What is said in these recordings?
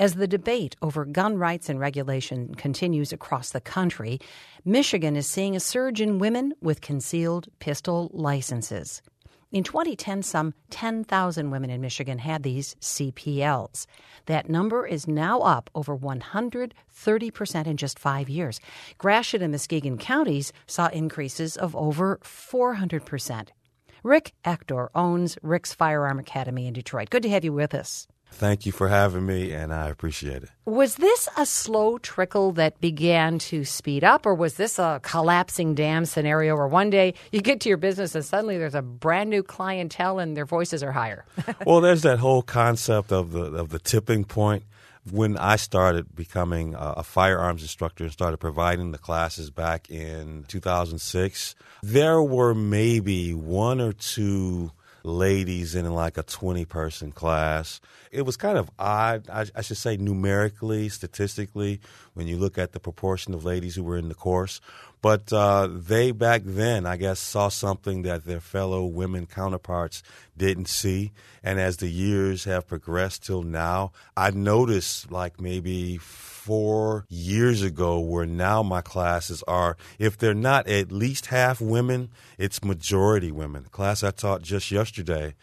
As the debate over gun rights and regulation continues across the country, Michigan is seeing a surge in women with concealed pistol licenses. In 2010, some 10,000 women in Michigan had these CPLs. That number is now up over 130% in just 5 years. Gratiot and Muskegon counties saw increases of over 400%. Rick Ector owns Rick's Firearm Academy in Detroit. Good to have you with us. Thank you for having me, and I appreciate it. Was this a slow trickle that began to speed up, or was this a collapsing dam scenario where one day you get to your business and suddenly there's a brand new clientele and their voices are higher? Well, there's that whole concept of the tipping point. When I started becoming a firearms instructor and started providing the classes back in 2006, there were maybe one or two ladies in like a 20-person class. It was kind of odd, I should say, numerically, statistically, when you look at the proportion of ladies who were in the course. But they back then, I guess, saw something that their fellow women counterparts didn't see. And as the years have progressed till now, I noticed like maybe 4 years ago where now my classes are, if they're not at least half women, it's majority women. The class I taught just yesterday,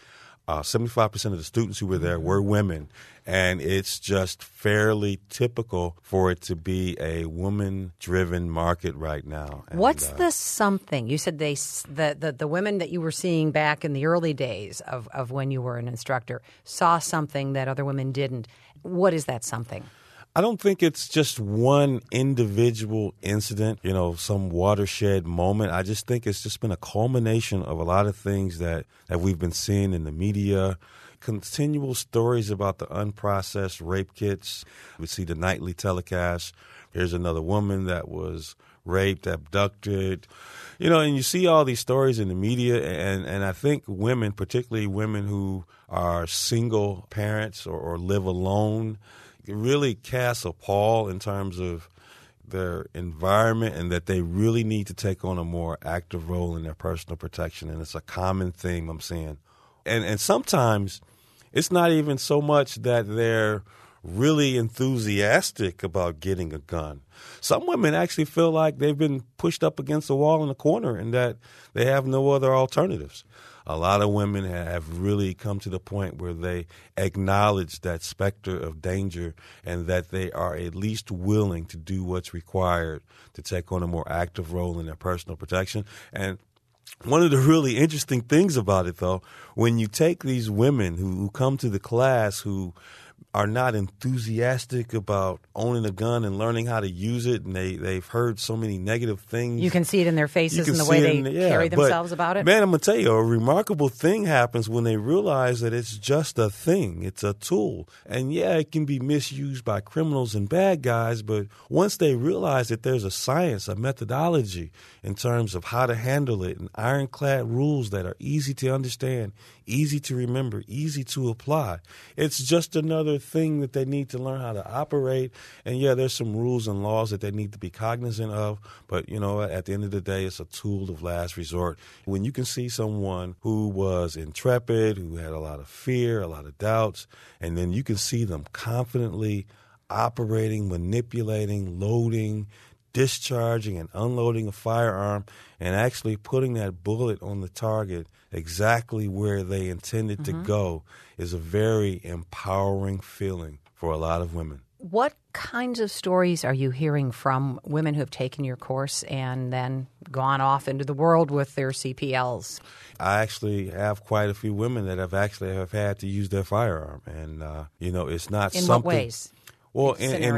75% of the students who were there were women, and it's just fairly typical for it to be a woman-driven market right now. And what's the something? You said the women that you were seeing back in the early days of when you were an instructor saw something that other women didn't. What is that something? I don't think it's just one individual incident, some watershed moment. I just think it's just been a culmination of a lot of things that we've been seeing in the media, continual stories about the unprocessed rape kits. We see the nightly telecast. Here's another woman that was raped, abducted, and you see all these stories in the media. And I think women, particularly women who are single parents or live alone, really cast a pall in terms of their environment and that they really need to take on a more active role in their personal protection. And it's a common theme I'm seeing. And sometimes it's not even so much that they're really enthusiastic about getting a gun. Some women actually feel like they've been pushed up against a wall in a corner and that they have no other alternatives. A lot of women have really come to the point where they acknowledge that specter of danger and that they are at least willing to do what's required to take on a more active role in their personal protection. And one of the really interesting things about it, though, when you take these women who come to the class who are not enthusiastic about owning a gun and learning how to use it, and they've heard so many negative things. You can see it in their faces and the way they carry themselves about it. Man, I'm going to tell you, a remarkable thing happens when they realize that it's just a thing. It's a tool. And yeah, it can be misused by criminals and bad guys, but once they realize that there's a science, a methodology in terms of how to handle it, and ironclad rules that are easy to understand, easy to remember, easy to apply, it's just another thing that they need to learn how to operate. And yeah, there's some rules and laws that they need to be cognizant of, but at the end of the day, it's a tool of last resort. When you can see someone who was intrepid, who had a lot of fear, a lot of doubts, and then you can see them confidently operating, manipulating, loading, discharging and unloading a firearm and actually putting that bullet on the target exactly where they intended to go is a very empowering feeling for a lot of women. What kinds of stories are you hearing from women who have taken your course and then gone off into the world with their CPLs? I actually have quite a few women that have had to use their firearm, and it's not in something. What ways? Well,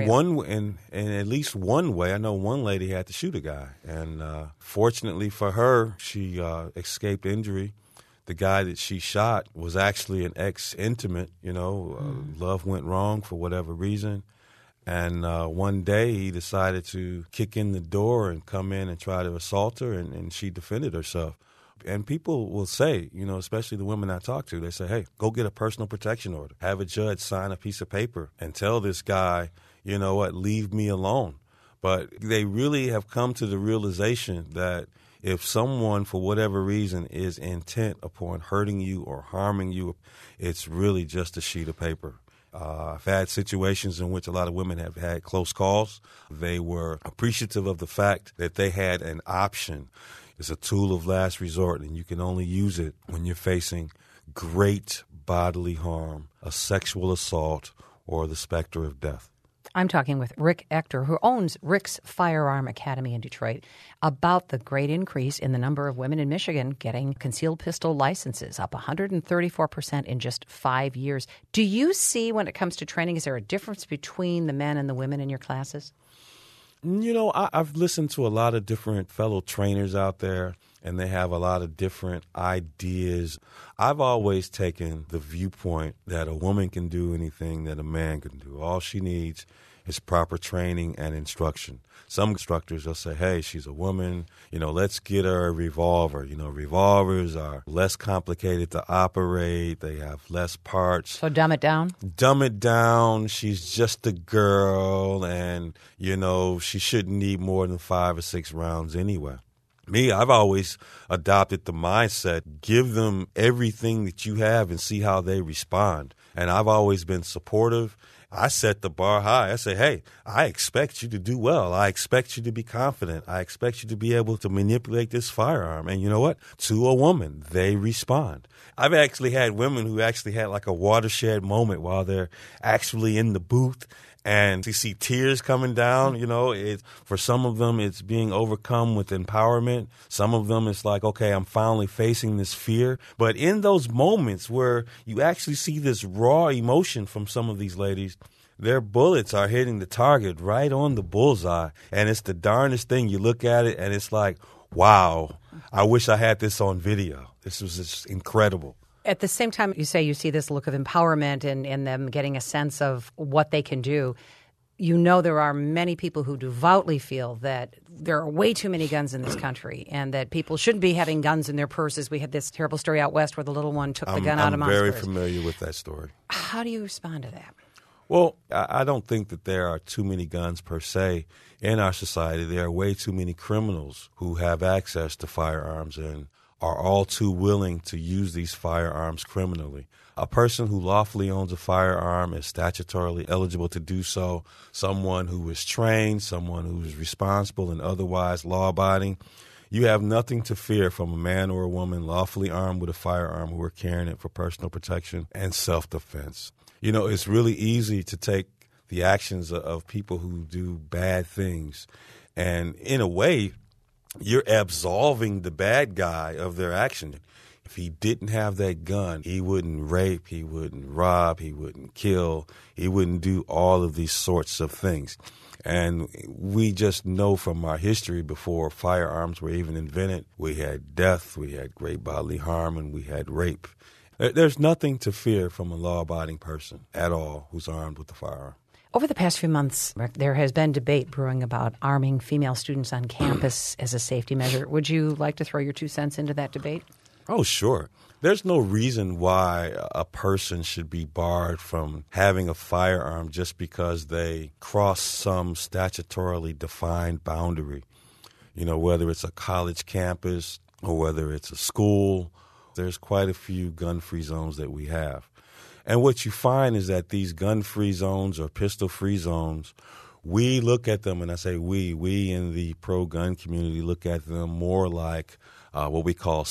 in at least one way, I know one lady had to shoot a guy, and fortunately for her, she escaped injury. The guy that she shot was actually an ex-intimate. Love went wrong for whatever reason, and one day he decided to kick in the door and come in and try to assault her, and she defended herself. And people will say, especially the women I talk to, they say, hey, go get a personal protection order. Have a judge sign a piece of paper and tell this guy, leave me alone. But they really have come to the realization that if someone, for whatever reason, is intent upon hurting you or harming you, it's really just a sheet of paper. I've had situations in which a lot of women have had close calls. They were appreciative of the fact that they had an option. It's a tool of last resort, and you can only use it when you're facing great bodily harm, a sexual assault, or the specter of death. I'm talking with Rick Ector, who owns Rick's Firearm Academy in Detroit, about the great increase in the number of women in Michigan getting concealed pistol licenses, up 134% in just 5 years. Do you see, when it comes to training, is there a difference between the men and the women in your classes? You know, I've listened to a lot of different fellow trainers out there, and they have a lot of different ideas. I've always taken the viewpoint that a woman can do anything that a man can do. All she needs is proper training and instruction. Some instructors will say, hey, she's a woman, let's get her a revolver. Revolvers are less complicated to operate. They have less parts. So dumb it down? Dumb it down. She's just a girl, and, she shouldn't need more than 5 or 6 rounds anyway. Me, I've always adopted the mindset, give them everything that you have and see how they respond. And I've always been supportive. I set the bar high. I say, hey, I expect you to do well. I expect you to be confident. I expect you to be able to manipulate this firearm. And you know what? To a woman, they respond. I've actually had women who actually had like a watershed moment while they're actually in the booth. And you see tears coming down, for some of them, it's being overcome with empowerment. Some of them, it's like, okay, I'm finally facing this fear. But in those moments where you actually see this raw emotion from some of these ladies, their bullets are hitting the target right on the bullseye. And it's the darndest thing. You look at it and it's like, wow, I wish I had this on video. This was just incredible. At the same time, you say you see this look of empowerment and them getting a sense of what they can do. There are many people who devoutly feel that there are way too many guns in this country and that people shouldn't be having guns in their purses. We had this terrible story out west where the little one took the gun out of mom's purse. I'm very familiar with that story. How do you respond to that? Well, I don't think that there are too many guns per se in our society. There are way too many criminals who have access to firearms and are all too willing to use these firearms criminally. A person who lawfully owns a firearm is statutorily eligible to do so. Someone who is trained, someone who is responsible and otherwise law-abiding. You have nothing to fear from a man or a woman lawfully armed with a firearm who are carrying it for personal protection and self-defense. It's really easy to take the actions of people who do bad things, and in a way, you're absolving the bad guy of their action. If he didn't have that gun, he wouldn't rape, he wouldn't rob, he wouldn't kill, he wouldn't do all of these sorts of things. And we just know from our history before firearms were even invented, we had death, we had great bodily harm, and we had rape. There's nothing to fear from a law-abiding person at all who's armed with a firearm. Over the past few months, there has been debate brewing about arming female students on campus as a safety measure. Would you like to throw your 2 cents into that debate? Oh, sure. There's no reason why a person should be barred from having a firearm just because they cross some statutorily defined boundary. Whether it's a college campus or whether it's a school, there's quite a few gun-free zones that we have. And what you find is that these gun-free zones or pistol-free zones, we look at them, and I say we in the pro-gun community look at them more like what we call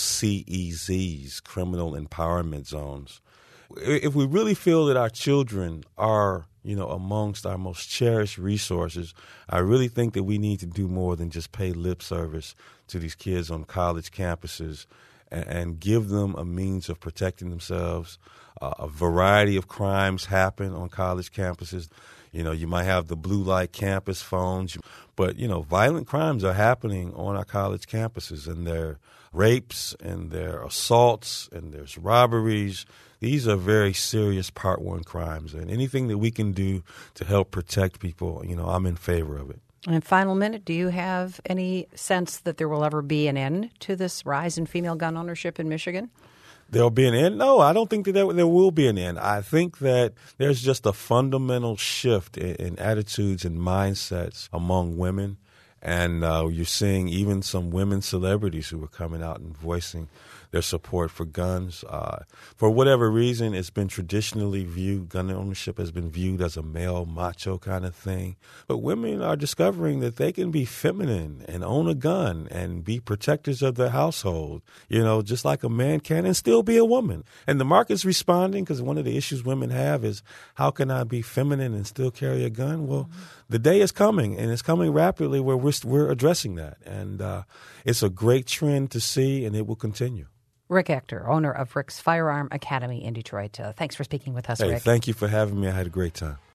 CEZs, criminal empowerment zones. If we really feel that our children are, amongst our most cherished resources, I really think that we need to do more than just pay lip service to these kids on college campuses and give them a means of protecting themselves. A variety of crimes happen on college campuses. You might have the blue light campus phones, but, violent crimes are happening on our college campuses, and there are rapes and there are assaults and there's robberies. These are very serious Part 1 crimes, and anything that we can do to help protect people, I'm in favor of it. And final minute, do you have any sense that there will ever be an end to this rise in female gun ownership in Michigan? There'll be an end? No, I don't think that there will be an end. I think that there's just a fundamental shift in attitudes and mindsets among women. And you're seeing even some women celebrities who are coming out and voicing their support for guns. For whatever reason, it's been traditionally viewed, gun ownership has been viewed as a male macho kind of thing. But women are discovering that they can be feminine and own a gun and be protectors of their household, just like a man can, and still be a woman. And the market's responding, because one of the issues women have is, how can I be feminine and still carry a gun? Well, the day is coming, and it's coming rapidly, where we're addressing that. And it's a great trend to see, and it will continue. Rick Ector, owner of Rick's Firearm Academy in Detroit. Thanks for speaking with us, Rick. Thank you for having me. I had a great time.